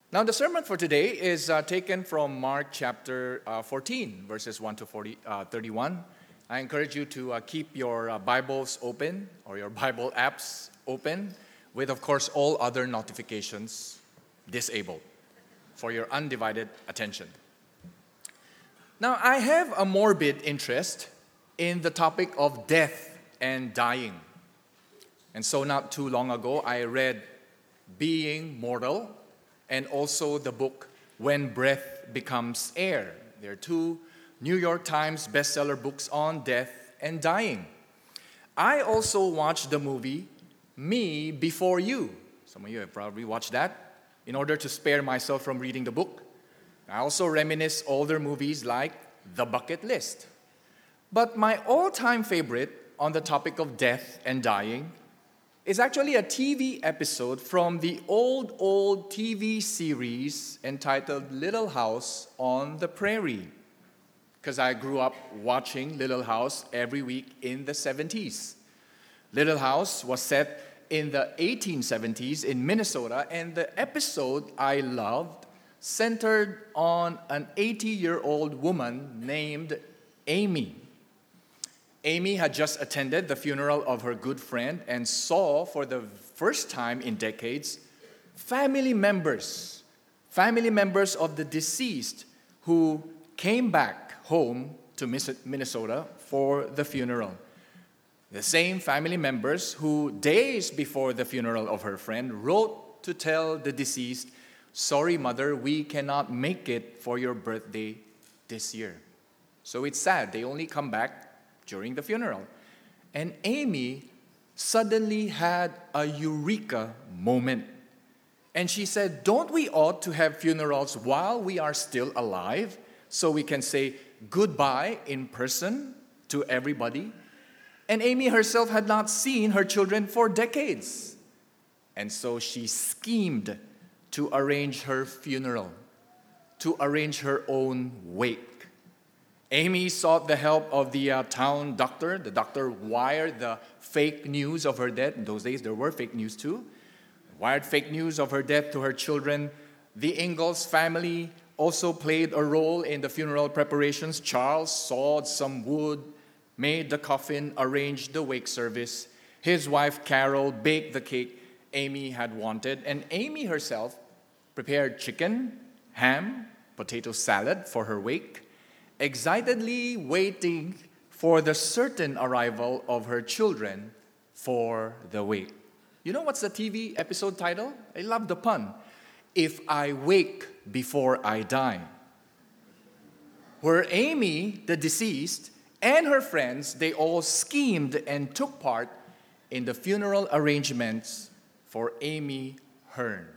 Now, the sermon for today is taken from Mark chapter 14, verses 1 to 31. I encourage you to keep your Bibles open or your Bible apps open with, of course, all other notifications disabled for your undivided attention. Now, I have a morbid interest in the topic of death and dying. And so not too long ago, I read Being Mortal and also the book When Breath Becomes Air. They're two New York Times bestseller books on death and dying. I also watched the movie Me Before You. Some of you have probably watched that in order to spare myself from reading the book. I also reminisce older movies like The Bucket List. But my all-time favorite on the topic of death and dying is actually a TV episode from the old TV series entitled Little House on the Prairie. Because I grew up watching Little House every week in the 70s. Little House was set in the 1870s in Minnesota, and the episode I loved centered on an 80-year-old woman named Amy. Amy had just attended the funeral of her good friend and saw for the first time in decades family members of the deceased who came back home to Minnesota for the funeral. The same family members who, days before the funeral of her friend, wrote to tell the deceased, "Sorry, mother, we cannot make it for your birthday this year." So it's sad. They only come back during the funeral. And Amy suddenly had a eureka moment. And she said, "Don't we ought to have funerals while we are still alive so we can say goodbye in person to everybody?" And Amy herself had not seen her children for decades. And so she schemed to arrange her funeral, to arrange her own wake. Amy sought the help of the town doctor. The doctor wired the fake news of her death. In those days, there were fake news too. Wired fake news of her death to her children. The Ingalls family also played a role in the funeral preparations. Charles sawed some wood, made the coffin, arranged the wake service. His wife, Carol, baked the cake Amy had wanted. And Amy herself prepared chicken, ham, potato salad for her wake, excitedly waiting for the certain arrival of her children for the wake. You know what's the TV episode title? I love the pun. If I Wake Before I Die. Where Amy, the deceased, and her friends, they all schemed and took part in the funeral arrangements for Amy Hearn.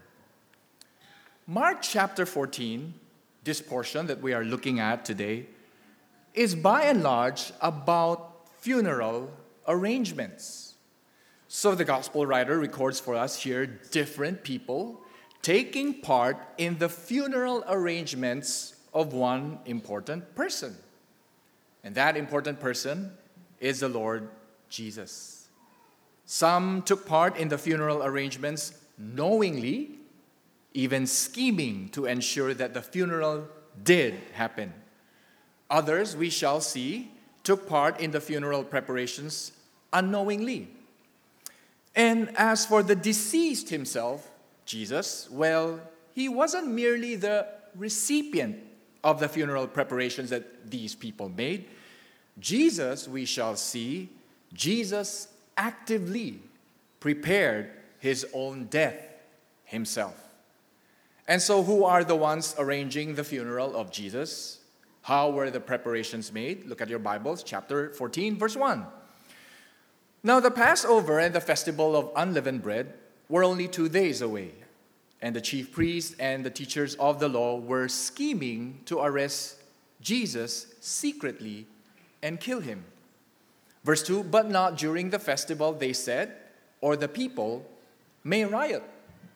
Mark chapter 14, this portion that we are looking at today, is by and large about funeral arrangements. So the gospel writer records for us here different people taking part in the funeral arrangements of one important person. And that important person is the Lord Jesus. Some took part in the funeral arrangements knowingly, even scheming to ensure that the funeral did happen. Others, we shall see, took part in the funeral preparations unknowingly. And as for the deceased himself, Jesus, well, he wasn't merely the recipient of the funeral preparations that these people made. Jesus, we shall see, Jesus actively prepared his own death himself. And so who are the ones arranging the funeral of Jesus? How were the preparations made? Look at your Bibles, chapter 14, verse 1. Now the Passover and the festival of unleavened bread were only 2 days away, and the chief priests and the teachers of the law were scheming to arrest Jesus secretly and kill him. Verse 2, but not during the festival, they said, or the people may riot.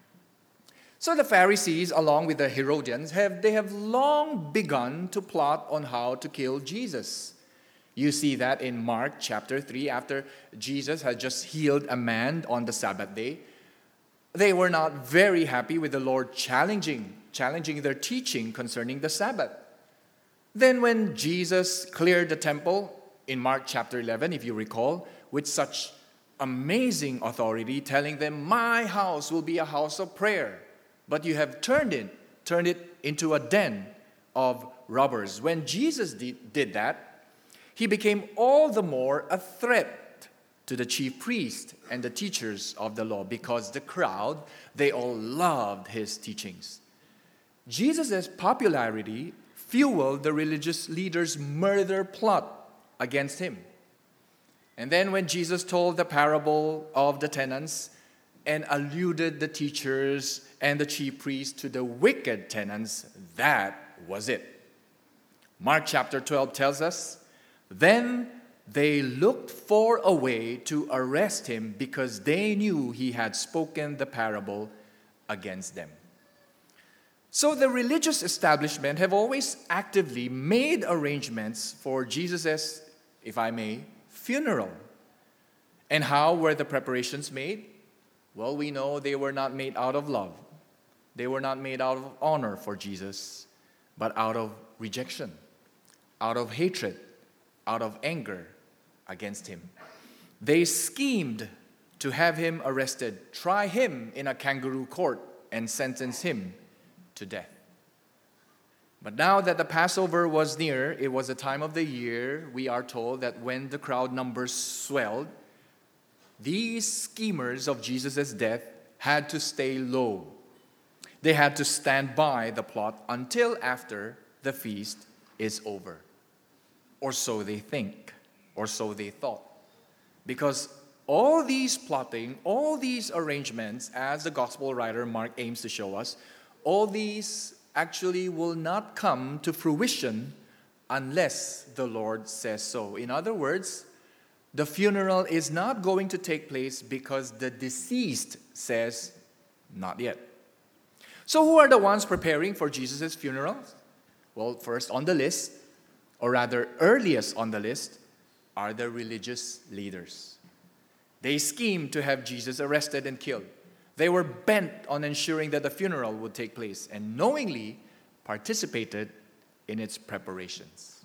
So the Pharisees, along with the Herodians, they have long begun to plot on how to kill Jesus. You see that in Mark chapter 3, after Jesus had just healed a man on the Sabbath day. They were not very happy with the Lord challenging challenging their teaching concerning the Sabbath. Then when Jesus cleared the temple in Mark chapter 11, if you recall, with such amazing authority, telling them, "My house will be a house of prayer, but you have turned it into a den of robbers." When Jesus did that, he became all the more a threat to the chief priests and the teachers of the law, because the crowd, they all loved his teachings. Jesus' popularity fueled the religious leaders' murder plot against him. And then when Jesus told the parable of the tenants and alluded the teachers and the chief priests to the wicked tenants, that was it. Mark chapter 12 tells us, "Then they looked for a way to arrest him because they knew he had spoken the parable against them." So the religious establishment have always actively made arrangements for Jesus', if I may, funeral. And how were the preparations made? Well, we know they were not made out of love. They were not made out of honor for Jesus, but out of rejection, out of hatred, out of anger against him. They schemed to have him arrested, try him in a kangaroo court, and sentence him to death. But now that the Passover was near, it was a time of the year, we are told, that when the crowd numbers swelled, these schemers of Jesus' death had to stay low. They had to stand by the plot until after the feast is over. Or so they think, or so they thought. Because all these plotting, all these arrangements, as the gospel writer Mark aims to show us, all these actually will not come to fruition unless the Lord says so. In other words, the funeral is not going to take place because the deceased says, "Not yet." So who are the ones preparing for Jesus' funeral? Well, first on the list, or rather earliest on the list, are the religious leaders. They schemed to have Jesus arrested and killed. They were bent on ensuring that the funeral would take place and knowingly participated in its preparations.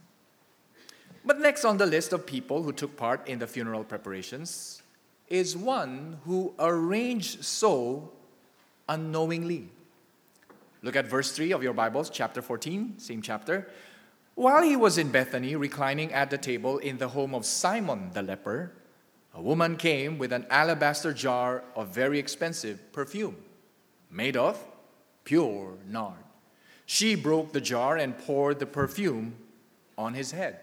But next on the list of people who took part in the funeral preparations is one who arranged so unknowingly. Look at verse 3 of your Bibles, chapter 14, same chapter. "While he was in Bethany, reclining at the table in the home of Simon the leper, a woman came with an alabaster jar of very expensive perfume, made of pure nard. She broke the jar and poured the perfume on his head."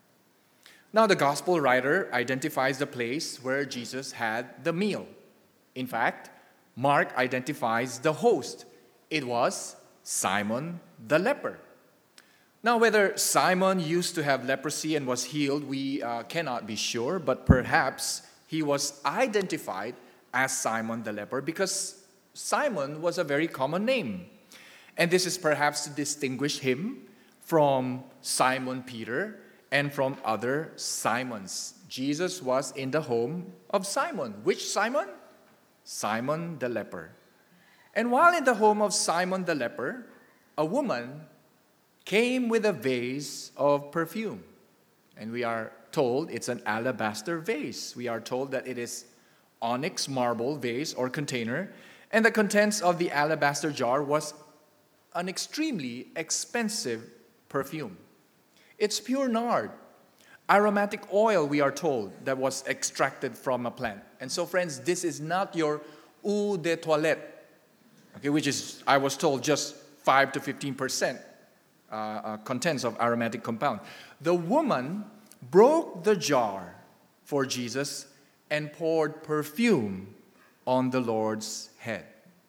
Now, the gospel writer identifies the place where Jesus had the meal. In fact, Mark identifies the host. It was Simon the leper. Now, whether Simon used to have leprosy and was healed, we cannot be sure, but perhaps he was identified as Simon the leper because Simon was a very common name. And this is perhaps to distinguish him from Simon Peter and from other Simons. Jesus was in the home of Simon. Which Simon? Simon the leper. And while in the home of Simon the leper, a woman came with a vase of perfume. And we are told it's an alabaster vase. We are told that it is onyx marble vase or container, and the contents of the alabaster jar was an extremely expensive perfume. It's pure nard, aromatic oil, we are told, that was extracted from a plant. And so, friends, this is not your eau de toilette, okay, which is, I was told, just 5 to 15% contents of aromatic compound. The woman broke the jar for Jesus and poured perfume on the Lord's head.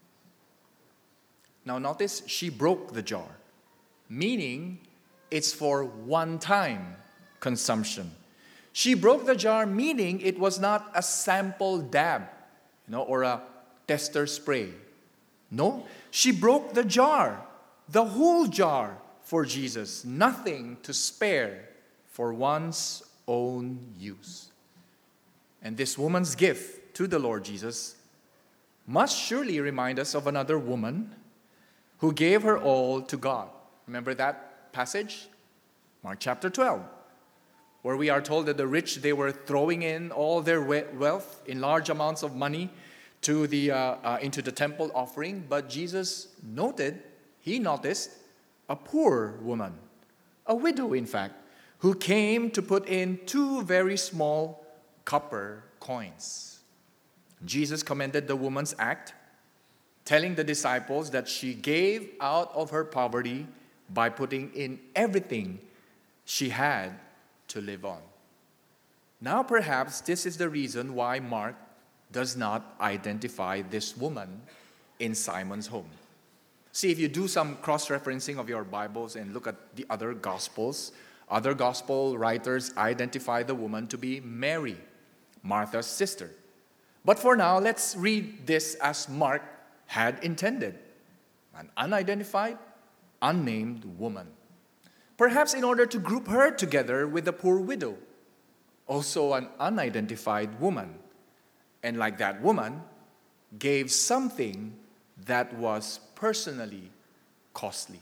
Now notice, she broke the jar, meaning it's for one-time consumption. She broke the jar, meaning it was not a sample dab, or a tester spray. No, she broke the jar, the whole jar for Jesus, nothing to spare for one's own use. And this woman's gift to the Lord Jesus must surely remind us of another woman who gave her all to God. Remember that passage? Mark chapter 12, where we are told that the rich, they were throwing in all their wealth in large amounts of money into the temple offering. But Jesus noticed a poor woman, a widow in fact, who came to put in 2 very small copper coins. Jesus commended the woman's act, telling the disciples that she gave out of her poverty by putting in everything she had to live on. Now perhaps this is the reason why Mark does not identify this woman in Simon's home. See, if you do some cross-referencing of your Bibles and look at the other Gospels, other Gospel writers identify the woman to be Mary, Martha's sister. But for now, let's read this as Mark had intended: an unidentified, unnamed woman. Perhaps in order to group her together with the poor widow, also an unidentified woman, and like that woman, gave something that was personally costly.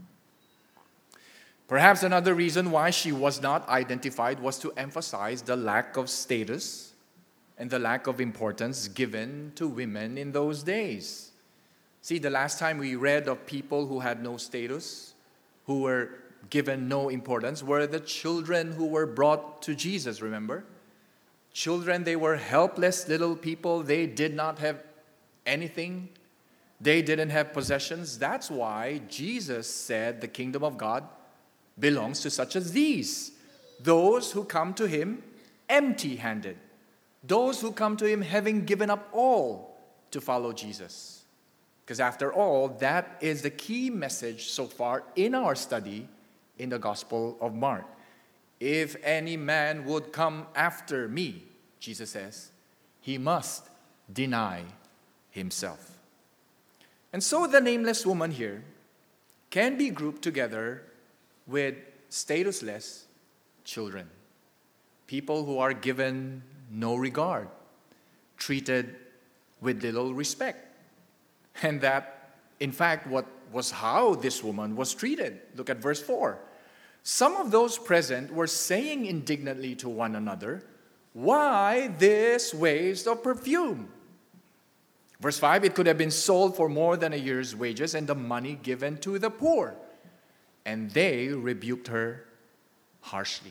Perhaps another reason why she was not identified was to emphasize the lack of status and the lack of importance given to women in those days. See, the last time we read of people who had no status, who were given no importance, were the children who were brought to Jesus, remember? Children, they were helpless little people. They did not have anything. They didn't have possessions. That's why Jesus said the kingdom of God belongs to such as these. Those who come to him empty-handed. Those who come to him having given up all to follow Jesus. Because after all, that is the key message so far in our study in the Gospel of Mark. If any man would come after me, Jesus says, he must deny himself. And so the nameless woman here can be grouped together with statusless children, people who are given no regard, treated with little respect. And that, in fact, what was how this woman was treated. Look at verse 4. Some of those present were saying indignantly to one another, "Why this waste of perfume?" Verse 5, it could have been sold for more than a year's wages and the money given to the poor. And they rebuked her harshly.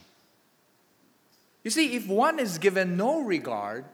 You see, if one is given no regard,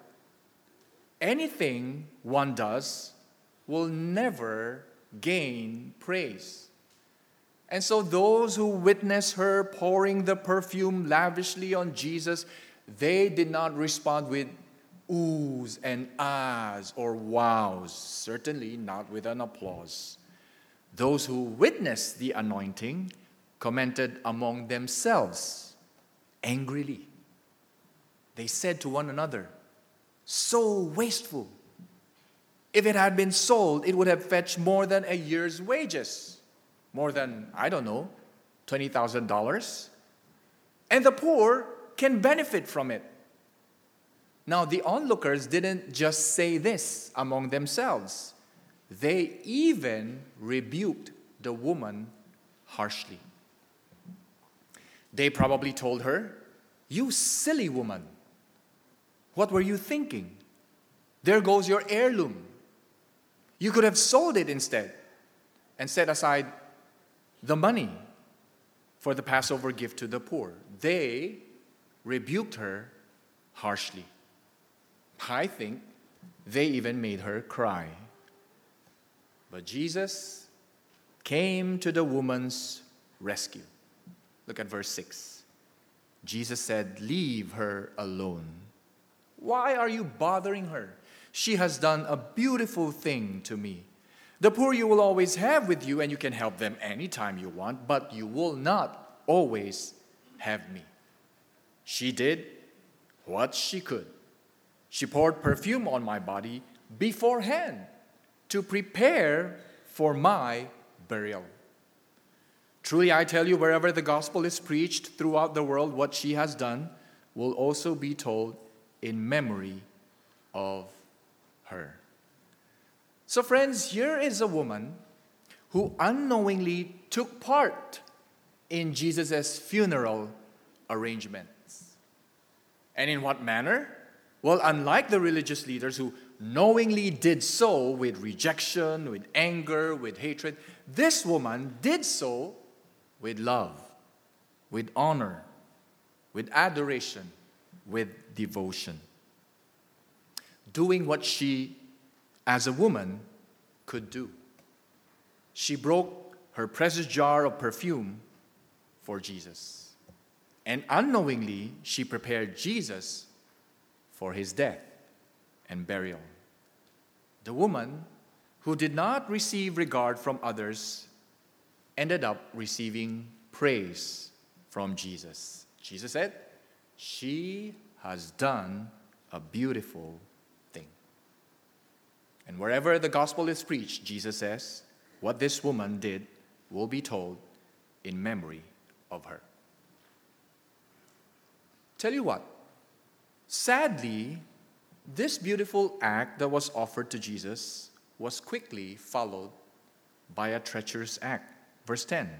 anything one does will never gain praise. And so those who witnessed her pouring the perfume lavishly on Jesus, they did not respond with oohs and ahs or wows, certainly not with an applause. Those who witnessed the anointing commented among themselves angrily. They said to one another, "So wasteful. If it had been sold, it would have fetched more than a year's wages." More than, $20,000. And the poor can benefit from it. Now, the onlookers didn't just say this among themselves. They even rebuked the woman harshly. They probably told her, "You silly woman, what were you thinking? There goes your heirloom. You could have sold it instead and set aside the money for the Passover gift to the poor." They rebuked her harshly. I think they even made her cry. But Jesus came to the woman's rescue. Look at verse 6. Jesus said, "Leave her alone. Why are you bothering her? She has done a beautiful thing to me. The poor you will always have with you, and you can help them anytime you want, but you will not always have me." She did what she could. She poured perfume on my body beforehand to prepare for my burial. Truly, I tell you, wherever the gospel is preached throughout the world, what she has done will also be told in memory of her. So friends, here is a woman who unknowingly took part in Jesus' funeral arrangements. And in what manner? Well, unlike the religious leaders who knowingly did so with rejection, with anger, with hatred, this woman did so with love, with honor, with adoration, with devotion. Doing what she, as a woman, could do. She broke her precious jar of perfume for Jesus. And unknowingly, she prepared Jesus for his death and burial. The woman who did not receive regard from others ended up receiving praise from Jesus. Jesus said, "She has done a beautiful thing." And wherever the gospel is preached, Jesus says, what this woman did will be told in memory of her. Tell you what, sadly, this beautiful act that was offered to Jesus was quickly followed by a treacherous act. Verse 10.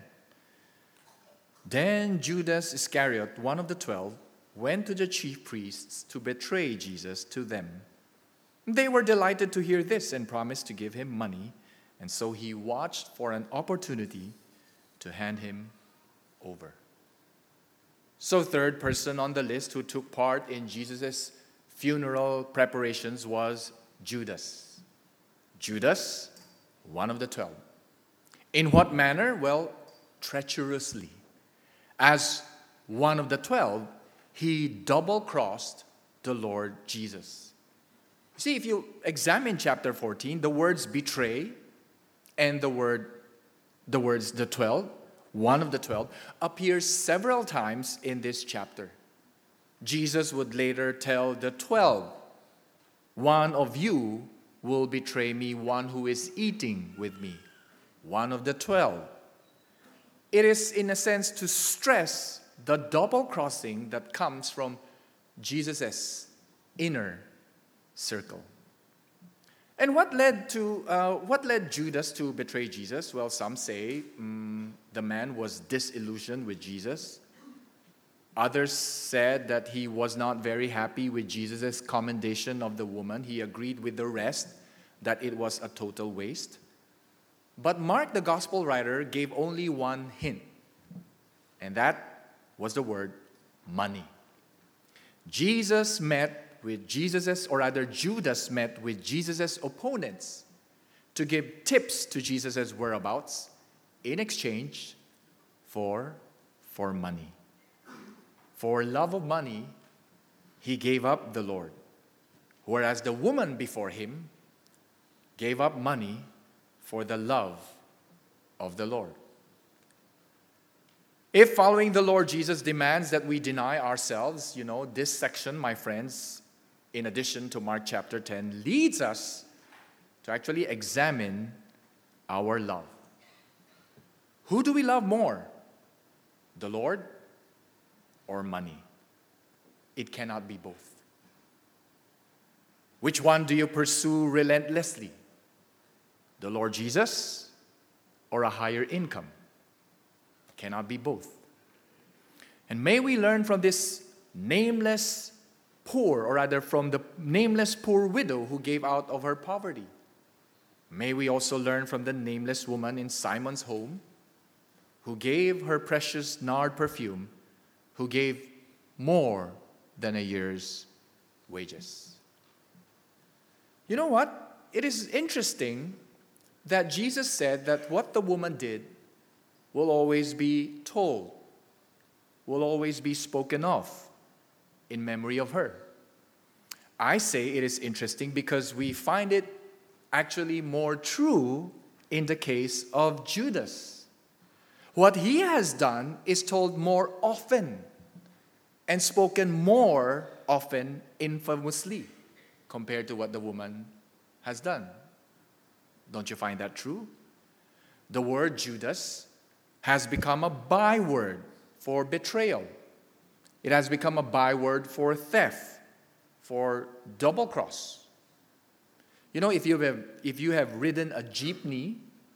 Then Judas Iscariot, one of the 12, went to the chief priests to betray Jesus to them. They were delighted to hear this and promised to give him money, and so he watched for an opportunity to hand him over. So, third person on the list who took part in Jesus' funeral preparations was Judas. Judas, one of the 12. In what manner? Well, treacherously. As one of the 12, he double-crossed the Lord Jesus. See, if you examine chapter 14, the words betray and the words the 12, one of the 12, appears several times in this chapter. Jesus would later tell the 12, "One of you will betray me, one who is eating with me." One of the 12. It is, in a sense, to stress the double crossing that comes from Jesus' inner circle. And what led Judas to betray Jesus? Well, some say the man was disillusioned with Jesus. Others said that he was not very happy with Jesus' commendation of the woman. He agreed with the rest that it was a total waste. But Mark, the gospel writer, gave only one hint, and that was the word money. Judas met with Jesus' opponents to give tips to Jesus' whereabouts in exchange for money. For love of money, he gave up the Lord, whereas the woman before him gave up money for the love of the Lord. If following the Lord Jesus demands that we deny ourselves, this section, my friends, in addition to Mark chapter 10, leads us to actually examine our love. Who do we love more? The Lord or money? It cannot be both. Which one do you pursue relentlessly? The Lord Jesus or a higher income? It cannot be both. And may we learn from this nameless poor, or rather from the nameless poor widow who gave out of her poverty. May we also learn from the nameless woman in Simon's home who gave her precious nard perfume, who gave more than a year's wages. You know what? It is interesting that Jesus said that what the woman did will always be told, will always be spoken of in memory of her. I say it is interesting because we find it actually more true in the case of Judas. What he has done is told more often and spoken more often infamously compared to what the woman has done. Don't you find that true? The word Judas has become a byword for betrayal. It has become a byword for theft, for double cross. If you have ridden a jeepney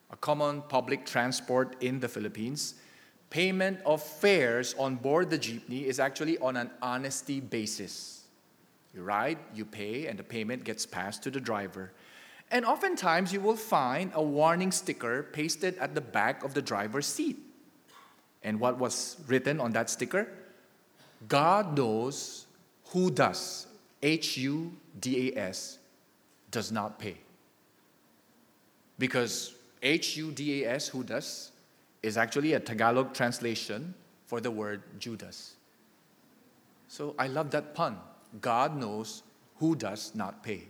a common public transport in the Philippines, payment of fares on board the jeepney is actually on an honesty basis. You ride, you pay, and the payment gets passed to the driver. And oftentimes you will find a warning sticker pasted at the back of the driver's seat. And what was written on that sticker? God knows who does, H-U-D-A-S, does not pay. Because H-U-D-A-S, who does, is actually a Tagalog translation for the word Judas. So I love that pun. God knows who does not pay.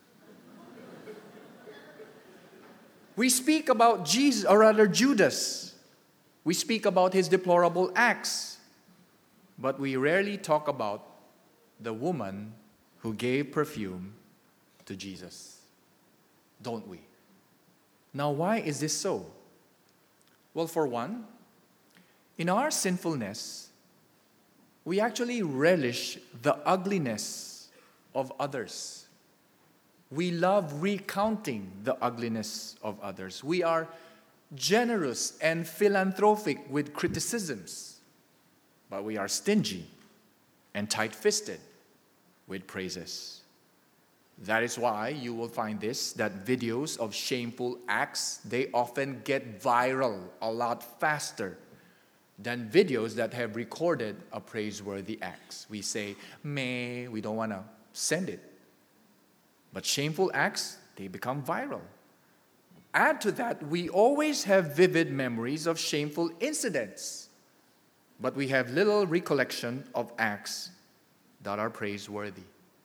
We speak about Jesus, or rather Judas. We speak about his deplorable acts, but we rarely talk about the woman who gave perfume to Jesus. Don't we? Now, why is this so? Well, for one, in our sinfulness, we actually relish the ugliness of others. We love recounting the ugliness of others. We are generous and philanthropic with criticisms, but we are stingy and tight-fisted with praises. That is why you will find that videos of shameful acts, they often get viral a lot faster than videos that have recorded a praiseworthy act. We say, meh, we don't want to send it. But shameful acts, they become viral. Add to that, we always have vivid memories of shameful incidents, but we have little recollection of acts that are praiseworthy.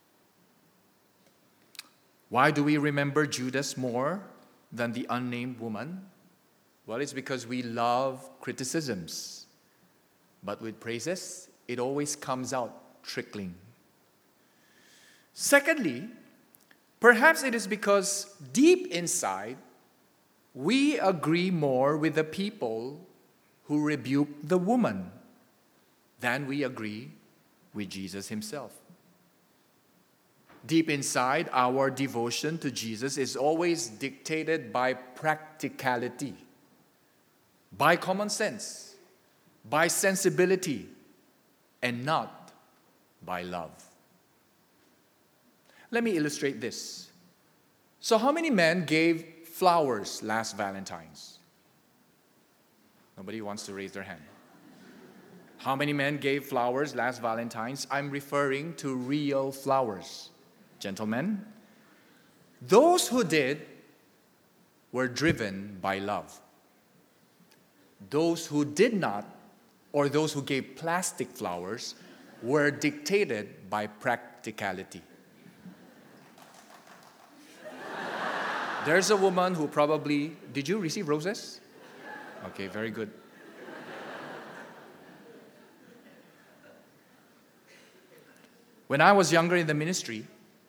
Why do we remember Judas more than the unnamed woman? Well, it's because we love criticisms. But with praises, it always comes out trickling. Secondly, perhaps it is because deep inside, we agree more with the people who rebuke the woman than we agree with Jesus himself. Deep inside, our devotion to Jesus is always dictated by practicality, by common sense, by sensibility, and not by love. Let me illustrate this. So how many men gave flowers last Valentine's? Nobody wants to raise their hand. How many men gave flowers last Valentine's? I'm referring to real flowers. Gentlemen, those who did were driven by love. Those who did not, or those who gave plastic flowers, were dictated by practicality. There's a woman who probably, did you receive roses? Okay, very good. When I was younger in the ministry,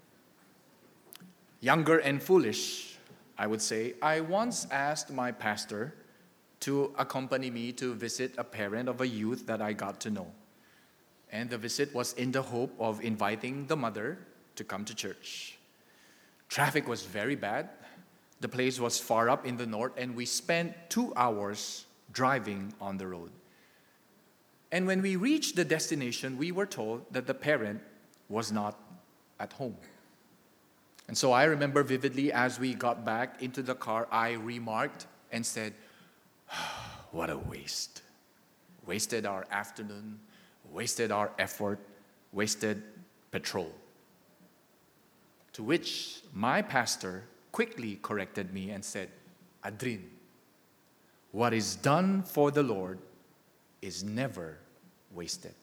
younger and foolish, I would say, I once asked my pastor to accompany me to visit a parent of a youth that I got to know. And the visit was in the hope of inviting the mother to come to church. Traffic was very bad. The place was far up in the north, and we spent 2 hours driving on the road. And when we reached the destination, we were told that the parent was not at home. And so I remember vividly as we got back into the car, I remarked and said, what a waste. Wasted our afternoon, wasted our effort, wasted petrol. To which my pastor quickly corrected me and said, Adrin, what is done for the Lord is never wasted.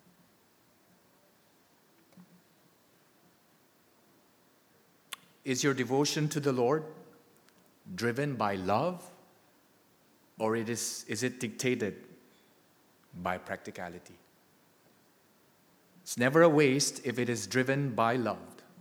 Is your devotion to the Lord driven by love, or is it dictated by practicality? It's never a waste if it is driven by love.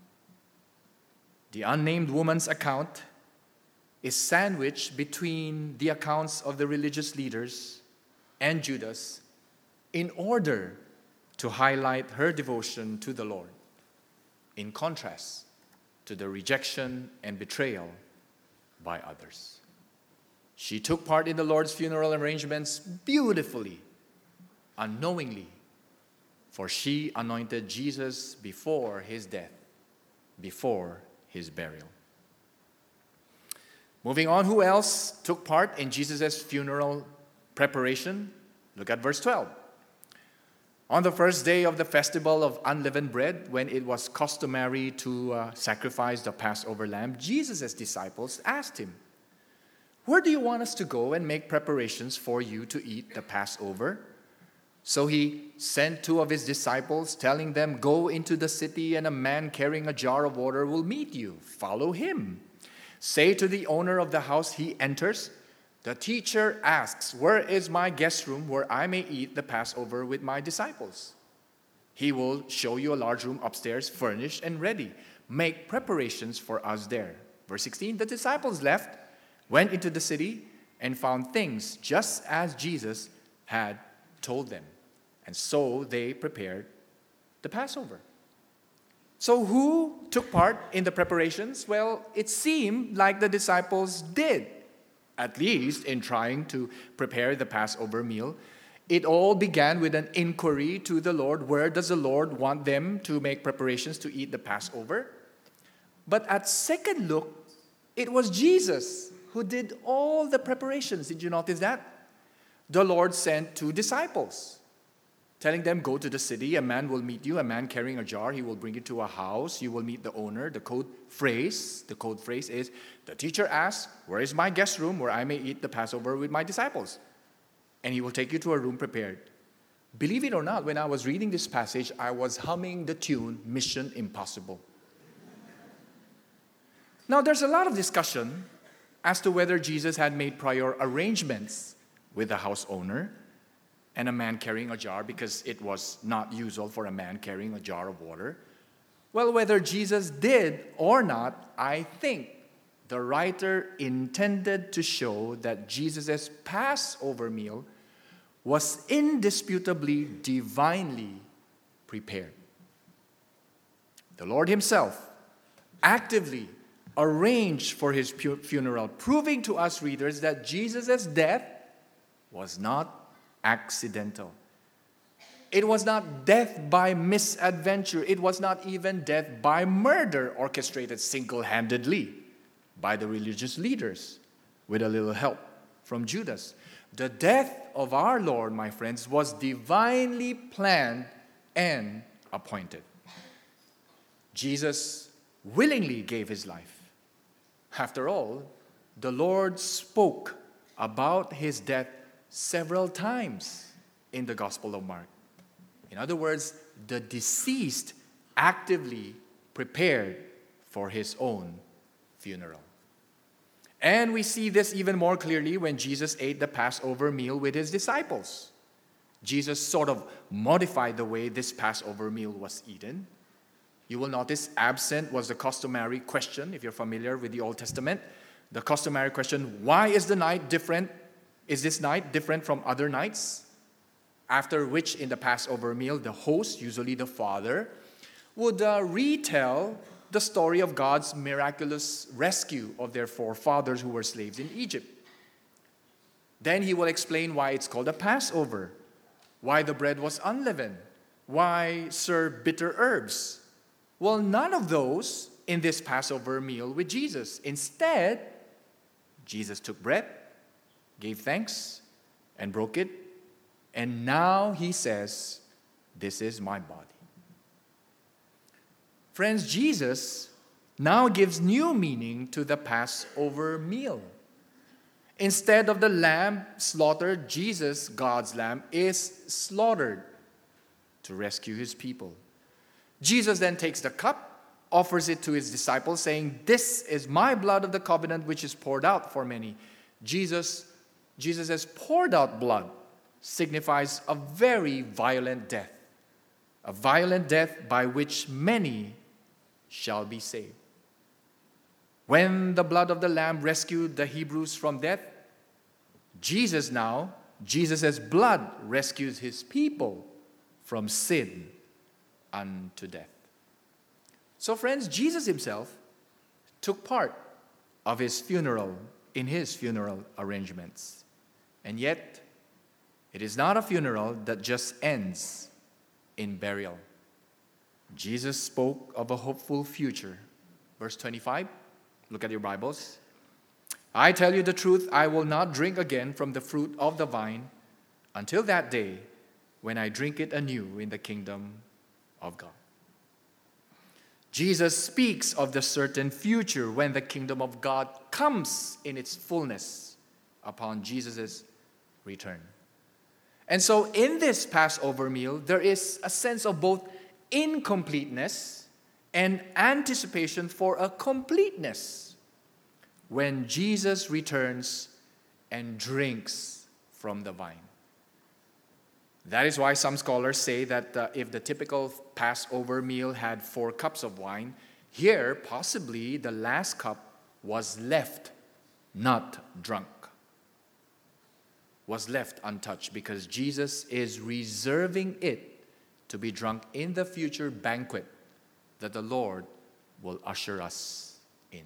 The unnamed woman's account is sandwiched between the accounts of the religious leaders and Judas in order to highlight her devotion to the Lord, in contrast to the rejection and betrayal by others. She took part in the Lord's funeral arrangements beautifully, unknowingly, for she anointed Jesus before his death, before his burial. Moving on, who else took part in Jesus' funeral preparation? Look at verse 12. On the first day of the festival of unleavened bread, when it was customary to sacrifice the Passover lamb, Jesus' disciples asked him, "Where do you want us to go and make preparations for you to eat the Passover?" So he sent two of his disciples, telling them, "Go into the city, and a man carrying a jar of water will meet you. Follow him. Say to the owner of the house he enters, 'The teacher asks, where is my guest room where I may eat the Passover with my disciples?' He will show you a large room upstairs, furnished and ready. Make preparations for us there." Verse 16, the disciples left, went into the city, and found things just as Jesus had told them. And so they prepared the Passover. So who took part in the preparations? Well, it seemed like the disciples did, at least in trying to prepare the Passover meal. It all began with an inquiry to the Lord. Where does the Lord want them to make preparations to eat the Passover? But at second look, it was Jesus who did all the preparations. Did you notice that? The Lord sent two disciples, telling them, "Go to the city, a man will meet you, a man carrying a jar. He will bring you to a house. You will meet the owner." The code phrase is, "The teacher asks, where is my guest room where I may eat the Passover with my disciples?" And he will take you to a room prepared. Believe it or not, when I was reading this passage, I was humming the tune, Mission Impossible. Now, there's a lot of discussion as to whether Jesus had made prior arrangements with the house owner and a man carrying a jar, because it was not usual for a man carrying a jar of water. Well, whether Jesus did or not, I think the writer intended to show that Jesus' Passover meal was indisputably divinely prepared. The Lord himself actively arranged for his funeral, proving to us readers that Jesus' death was not accidental. It was not death by misadventure. It was not even death by murder, orchestrated single-handedly by the religious leaders with a little help from Judas. The death of our Lord, my friends, was divinely planned and appointed. Jesus willingly gave his life. After all, the Lord spoke about his death several times in the Gospel of Mark. In other words, the deceased actively prepared for his own funeral. And we see this even more clearly when Jesus ate the Passover meal with his disciples. Jesus sort of modified the way this Passover meal was eaten. You will notice absent was the customary question, if you're familiar with the Old Testament. The customary question, why is the night different? Is this night different from other nights? After which, in the Passover meal, the host, usually the father, would retell the story of God's miraculous rescue of their forefathers who were slaves in Egypt. Then he will explain why it's called a Passover, why the bread was unleavened, why serve bitter herbs. Well, none of those in this Passover meal with Jesus. Instead, Jesus took bread, gave thanks, and broke it. And now he says, "This is my body." Friends, Jesus now gives new meaning to the Passover meal. Instead of the lamb slaughtered, Jesus, God's lamb, is slaughtered to rescue his people. Jesus then takes the cup, offers it to his disciples, saying, "This is my blood of the covenant, which is poured out for many." Jesus' poured out blood signifies a very violent death, a violent death by which many shall be saved. When the blood of the Lamb rescued the Hebrews from death, Jesus' blood rescues his people from sin unto death. So friends, Jesus himself took part of his funeral in his funeral arrangements. And yet, it is not a funeral that just ends in burial. Jesus spoke of a hopeful future. Verse 25, look at your Bibles. I tell you the truth, I will not drink again from the fruit of the vine until that day when I drink it anew in the kingdom of God. Jesus speaks of the certain future when the kingdom of God comes in its fullness upon Jesus' return. And so in this Passover meal, there is a sense of both incompleteness and anticipation for a completeness when Jesus returns and drinks from the vine. That is why some scholars say that if the typical Passover meal had 4 cups of wine, here possibly the last cup was left not drunk, was left untouched, because Jesus is reserving it to be drunk in the future banquet that the Lord will usher us in.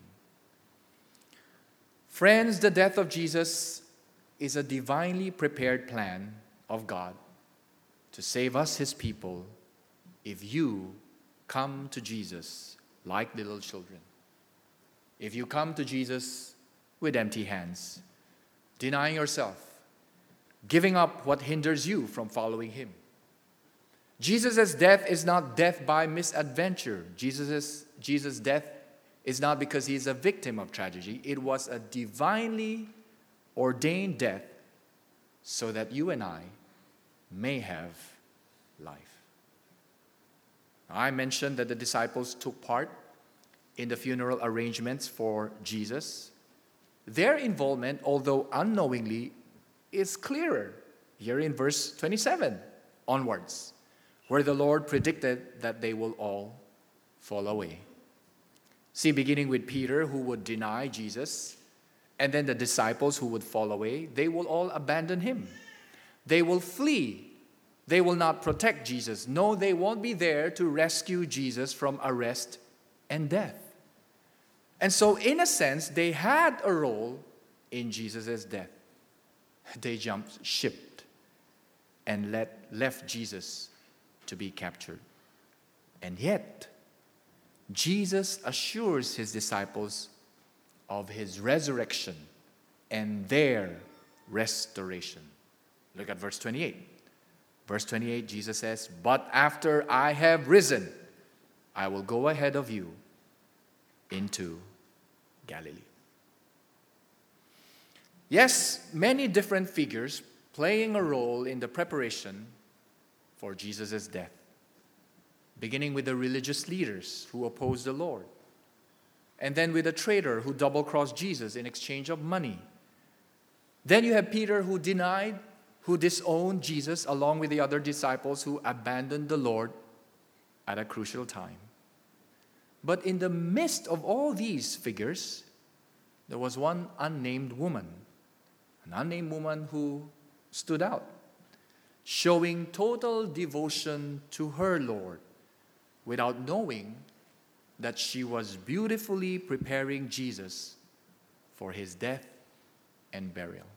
Friends, the death of Jesus is a divinely prepared plan of God to save us, his people, if you come to Jesus like little children. If you come to Jesus with empty hands, denying yourself, giving up what hinders you from following him. Jesus' death is not death by misadventure. Jesus' death is not because he is a victim of tragedy. It was a divinely ordained death so that you and I may have life. I mentioned that the disciples took part in the funeral arrangements for Jesus. Their involvement, although unknowingly, is clearer here in verse 27 onwards, where the Lord predicted that they will all fall away. See, beginning with Peter, who would deny Jesus, and then the disciples who would fall away, they will all abandon him. They will flee. They will not protect Jesus. No, they won't be there to rescue Jesus from arrest and death. And so, in a sense, they had a role in Jesus' death. They jumped ship and left Jesus to be captured. And yet, Jesus assures his disciples of his resurrection and their restoration. Look at verse 28. Verse 28, Jesus says, "But after I have risen, I will go ahead of you into Galilee." Yes, many different figures playing a role in the preparation for Jesus' death, beginning with the religious leaders who opposed the Lord, and then with a traitor who double-crossed Jesus in exchange of money. Then you have Peter who denied, who disowned Jesus, along with the other disciples who abandoned the Lord at a crucial time. But in the midst of all these figures, there was one unnamed woman, an unnamed woman who stood out, showing total devotion to her Lord without knowing that she was beautifully preparing Jesus for his death and burial.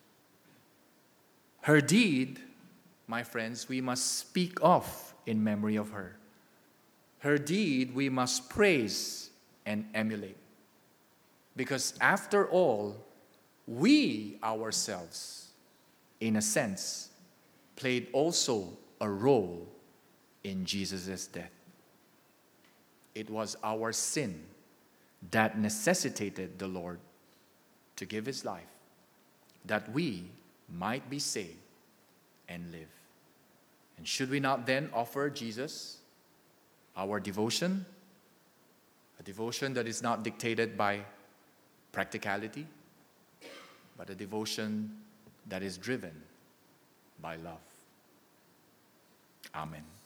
Her deed, my friends, we must speak of in memory of her. Her deed we must praise and emulate. Because after all, we ourselves, in a sense, played also a role in Jesus' death. It was our sin that necessitated the Lord to give his life, that we might be saved and live. And should we not then offer Jesus our devotion, a devotion that is not dictated by practicality, but a devotion that is driven by love? Amen.